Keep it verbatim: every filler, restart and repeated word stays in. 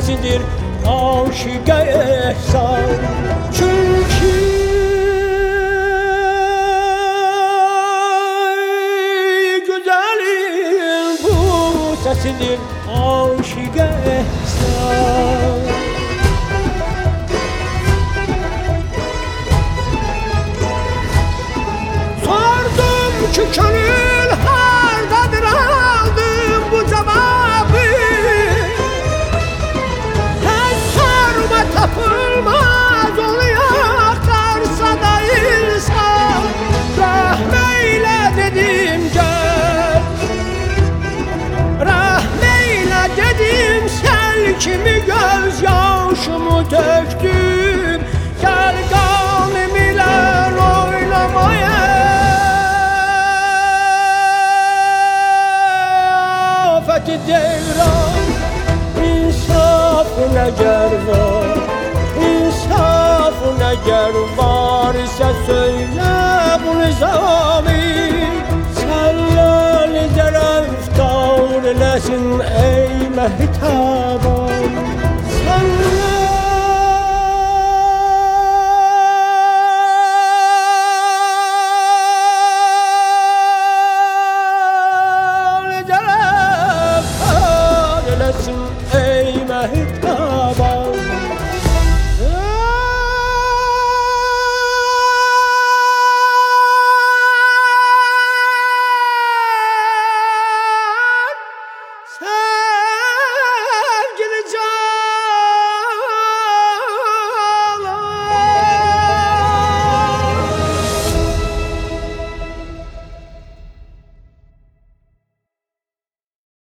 sesidir aşık-ı ehsan. Çünkü güzelin bu sesidir aşık-ı ehsan. Sordum ki gönül hardadır, aldım bu cevabı. Her sorma tapılmaz oluyor karsa da insan. Rahmeyle dedim gel, rahmeyle dedim sel kimi gözyaşımı döktüm. Gel kanım ile oynamaya, afeti devran. İnsafın eğer var, insafın eğer var ise söyle bu nizami. Sellal zereftar eylesin ey mehtaban. Sellal